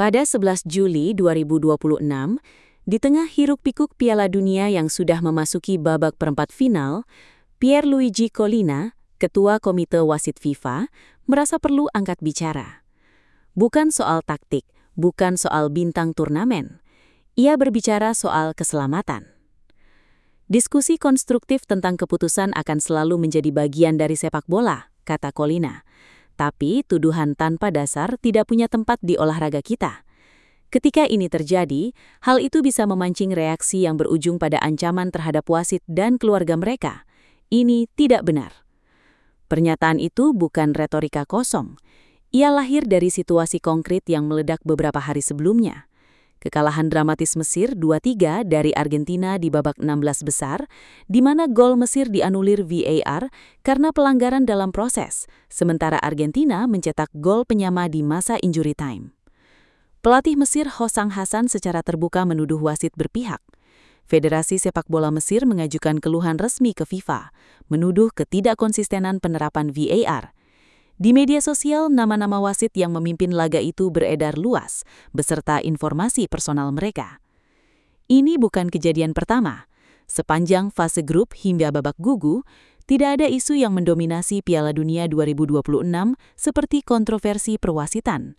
Pada 11 Juli 2026, di tengah hiruk-pikuk Piala Dunia yang sudah memasuki babak perempat final, Pierluigi Collina, Ketua Komite Wasit FIFA, merasa perlu angkat bicara. Bukan soal taktik, bukan soal bintang turnamen. Ia berbicara soal keselamatan. Diskusi konstruktif tentang keputusan akan selalu menjadi bagian dari sepak bola, kata Collina. Tapi tuduhan tanpa dasar tidak punya tempat di olahraga kita. Ketika ini terjadi, hal itu bisa memancing reaksi yang berujung pada ancaman terhadap wasit dan keluarga mereka. Ini tidak benar. Pernyataan itu bukan retorika kosong. Ia lahir dari situasi konkret yang meledak beberapa hari sebelumnya. Kekalahan dramatis Mesir 2-3 dari Argentina di babak 16 besar, di mana gol Mesir dianulir VAR karena pelanggaran dalam proses, sementara Argentina mencetak gol penyama di masa injury time. Pelatih Mesir Hossam Hassan secara terbuka menuduh wasit berpihak. Federasi Sepak Bola Mesir mengajukan keluhan resmi ke FIFA, menuduh ketidakkonsistenan penerapan VAR. Di media sosial, nama-nama wasit yang memimpin laga itu beredar luas, beserta informasi personal mereka. Ini bukan kejadian pertama. Sepanjang fase grup hingga babak gugu, tidak ada isu yang mendominasi Piala Dunia 2026 seperti kontroversi perwasitan.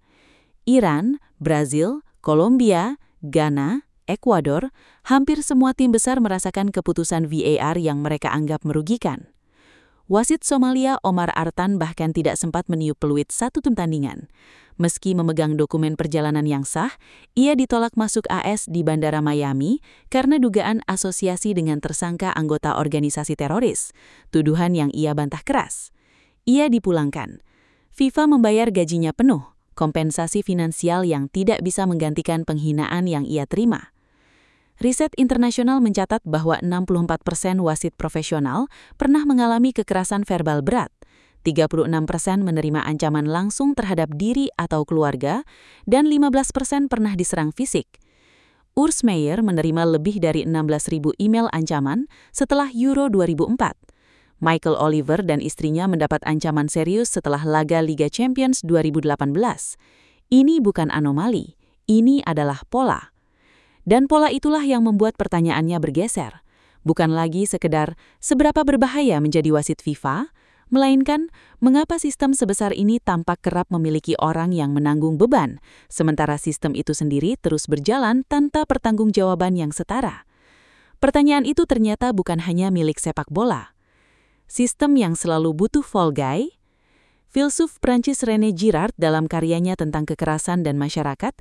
Iran, Brazil, Kolombia, Ghana, Ekuador, hampir semua tim besar merasakan keputusan VAR yang mereka anggap merugikan. Wasit Somalia Omar Artan bahkan tidak sempat meniup peluit satu pertandingan. Meski memegang dokumen perjalanan yang sah, ia ditolak masuk AS di Bandara Miami karena dugaan asosiasi dengan tersangka anggota organisasi teroris, tuduhan yang ia bantah keras. Ia dipulangkan. FIFA membayar gajinya penuh, kompensasi finansial yang tidak bisa menggantikan penghinaan yang ia terima. Riset internasional mencatat bahwa 64% wasit profesional pernah mengalami kekerasan verbal berat, 36% menerima ancaman langsung terhadap diri atau keluarga, dan 15% pernah diserang fisik. Urs Meier menerima lebih dari 16.000 email ancaman setelah Euro 2004. Michael Oliver dan istrinya mendapat ancaman serius setelah laga Liga Champions 2018. Ini bukan anomali, ini adalah pola. Dan pola itulah yang membuat pertanyaannya bergeser. Bukan lagi sekedar seberapa berbahaya menjadi wasit FIFA, melainkan mengapa sistem sebesar ini tampak kerap memiliki orang yang menanggung beban, sementara sistem itu sendiri terus berjalan tanpa pertanggungjawaban yang setara. Pertanyaan itu ternyata bukan hanya milik sepak bola. Sistem yang selalu butuh fall guy. Filsuf Prancis René Girard dalam karyanya tentang kekerasan dan masyarakat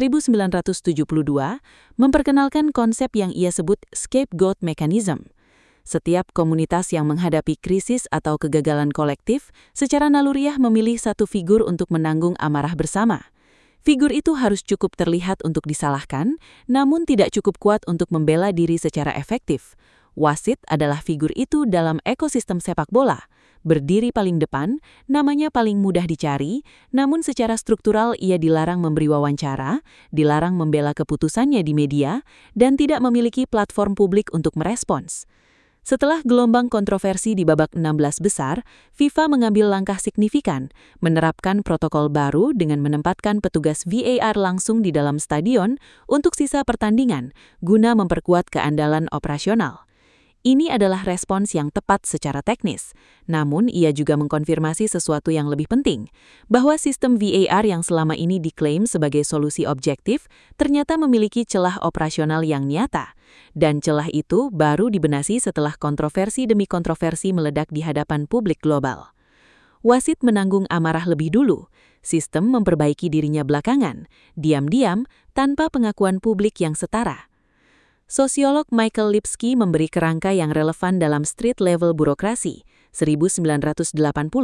1972 memperkenalkan konsep yang ia sebut scapegoat mechanism. Setiap komunitas yang menghadapi krisis atau kegagalan kolektif secara naluriah memilih satu figur untuk menanggung amarah bersama. Figur itu harus cukup terlihat untuk disalahkan, namun tidak cukup kuat untuk membela diri secara efektif. Wasit adalah figur itu dalam ekosistem sepak bola. Berdiri paling depan, namanya paling mudah dicari, namun secara struktural ia dilarang memberi wawancara, dilarang membela keputusannya di media, dan tidak memiliki platform publik untuk merespons. Setelah gelombang kontroversi di babak 16 besar, FIFA mengambil langkah signifikan, menerapkan protokol baru dengan menempatkan petugas VAR langsung di dalam stadion untuk sisa pertandingan, guna memperkuat keandalan operasional. Ini adalah respons yang tepat secara teknis, namun ia juga mengkonfirmasi sesuatu yang lebih penting, bahwa sistem VAR yang selama ini diklaim sebagai solusi objektif ternyata memiliki celah operasional yang nyata, dan celah itu baru dibenasi setelah kontroversi demi kontroversi meledak di hadapan publik global. Wasit menanggung amarah lebih dulu, sistem memperbaiki dirinya belakangan, diam-diam tanpa pengakuan publik yang setara. Sosiolog Michael Lipsky memberi kerangka yang relevan dalam street level burokrasi 1980.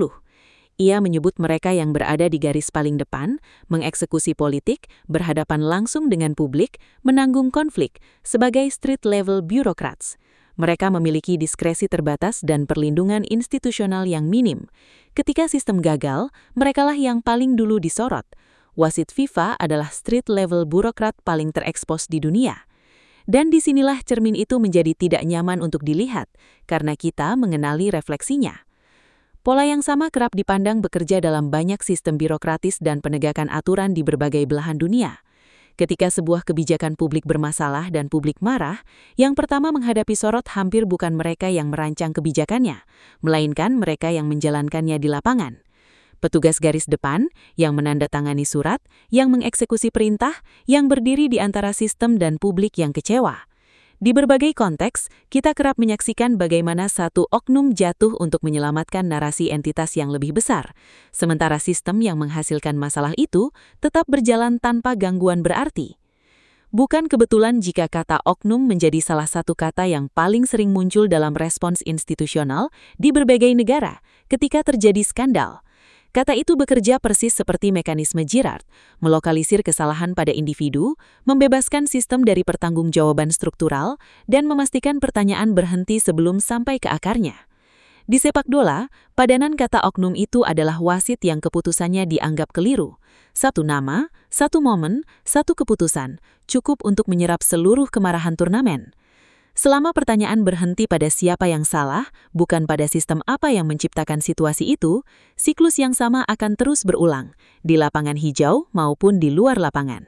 Ia menyebut mereka yang berada di garis paling depan, mengeksekusi politik, berhadapan langsung dengan publik, menanggung konflik sebagai street level bureaucrats. Mereka memiliki diskresi terbatas dan perlindungan institusional yang minim. Ketika sistem gagal, merekalah yang paling dulu disorot. Wasit FIFA adalah street level burokrat paling terekspos di dunia. Dan disinilah cermin itu menjadi tidak nyaman untuk dilihat, karena kita mengenali refleksinya. Pola yang sama kerap dipandang bekerja dalam banyak sistem birokratis dan penegakan aturan di berbagai belahan dunia. Ketika sebuah kebijakan publik bermasalah dan publik marah, yang pertama menghadapi sorot hampir bukan mereka yang merancang kebijakannya, melainkan mereka yang menjalankannya di lapangan. Petugas garis depan, yang menandatangani surat, yang mengeksekusi perintah, yang berdiri di antara sistem dan publik yang kecewa. Di berbagai konteks, kita kerap menyaksikan bagaimana satu oknum jatuh untuk menyelamatkan narasi entitas yang lebih besar, sementara sistem yang menghasilkan masalah itu tetap berjalan tanpa gangguan berarti. Bukan kebetulan jika kata oknum menjadi salah satu kata yang paling sering muncul dalam respons institusional di berbagai negara ketika terjadi skandal. Kata itu bekerja persis seperti mekanisme Girard, melokalisir kesalahan pada individu, membebaskan sistem dari pertanggungjawaban struktural, dan memastikan pertanyaan berhenti sebelum sampai ke akarnya. Di sepak bola, padanan kata oknum itu adalah wasit yang keputusannya dianggap keliru. Satu nama, satu momen, satu keputusan, cukup untuk menyerap seluruh kemarahan turnamen. Selama pertanyaan berhenti pada siapa yang salah, bukan pada sistem apa yang menciptakan situasi itu, siklus yang sama akan terus berulang, di lapangan hijau maupun di luar lapangan.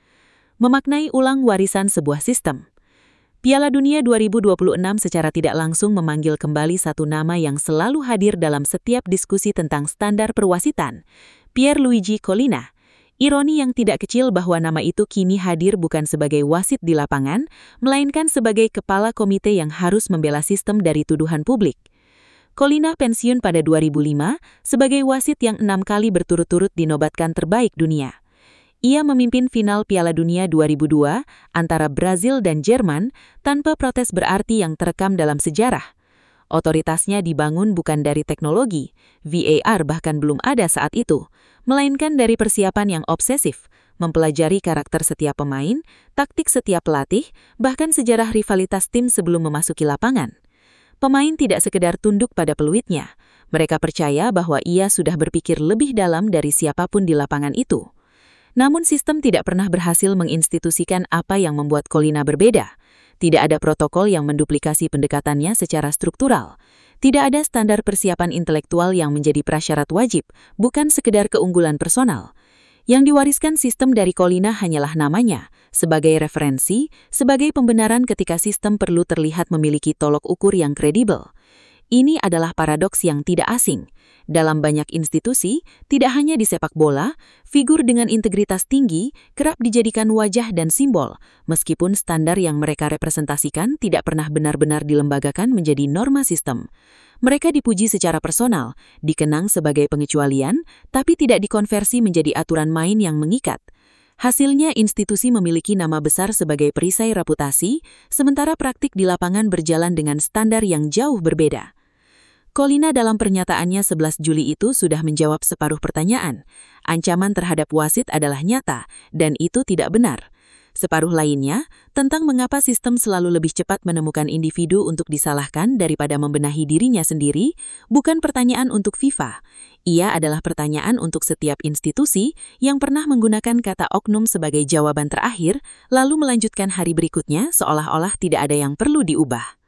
Memaknai ulang warisan sebuah sistem. Piala Dunia 2026 secara tidak langsung memanggil kembali satu nama yang selalu hadir dalam setiap diskusi tentang standar perwasitan, Pierluigi Collina. Ironi yang tidak kecil bahwa nama itu kini hadir bukan sebagai wasit di lapangan, melainkan sebagai kepala komite yang harus membela sistem dari tuduhan publik. Collina pensiun pada 2005 sebagai wasit yang 6 kali berturut-turut dinobatkan terbaik dunia. Ia memimpin final Piala Dunia 2002 antara Brazil dan Jerman tanpa protes berarti yang terekam dalam sejarah. Otoritasnya dibangun bukan dari teknologi, VAR bahkan belum ada saat itu, melainkan dari persiapan yang obsesif, mempelajari karakter setiap pemain, taktik setiap pelatih, bahkan sejarah rivalitas tim sebelum memasuki lapangan. Pemain tidak sekedar tunduk pada peluitnya, mereka percaya bahwa ia sudah berpikir lebih dalam dari siapapun di lapangan itu. Namun sistem tidak pernah berhasil menginstitusikan apa yang membuat Collina berbeda. Tidak ada protokol yang menduplikasi pendekatannya secara struktural. Tidak ada standar persiapan intelektual yang menjadi prasyarat wajib, bukan sekedar keunggulan personal. Yang diwariskan sistem dari Collina hanyalah namanya, sebagai referensi, sebagai pembenaran ketika sistem perlu terlihat memiliki tolok ukur yang kredibel. Ini adalah paradoks yang tidak asing. Dalam banyak institusi, tidak hanya di sepak bola, figur dengan integritas tinggi kerap dijadikan wajah dan simbol, meskipun standar yang mereka representasikan tidak pernah benar-benar dilembagakan menjadi norma sistem. Mereka dipuji secara personal, dikenang sebagai pengecualian, tapi tidak dikonversi menjadi aturan main yang mengikat. Hasilnya institusi memiliki nama besar sebagai perisai reputasi, sementara praktik di lapangan berjalan dengan standar yang jauh berbeda. Collina dalam pernyataannya 11 Juli itu sudah menjawab separuh pertanyaan. Ancaman terhadap wasit adalah nyata, dan itu tidak benar. Separuh lainnya, tentang mengapa sistem selalu lebih cepat menemukan individu untuk disalahkan daripada membenahi dirinya sendiri, bukan pertanyaan untuk FIFA. Ia adalah pertanyaan untuk setiap institusi yang pernah menggunakan kata oknum sebagai jawaban terakhir, lalu melanjutkan hari berikutnya seolah-olah tidak ada yang perlu diubah.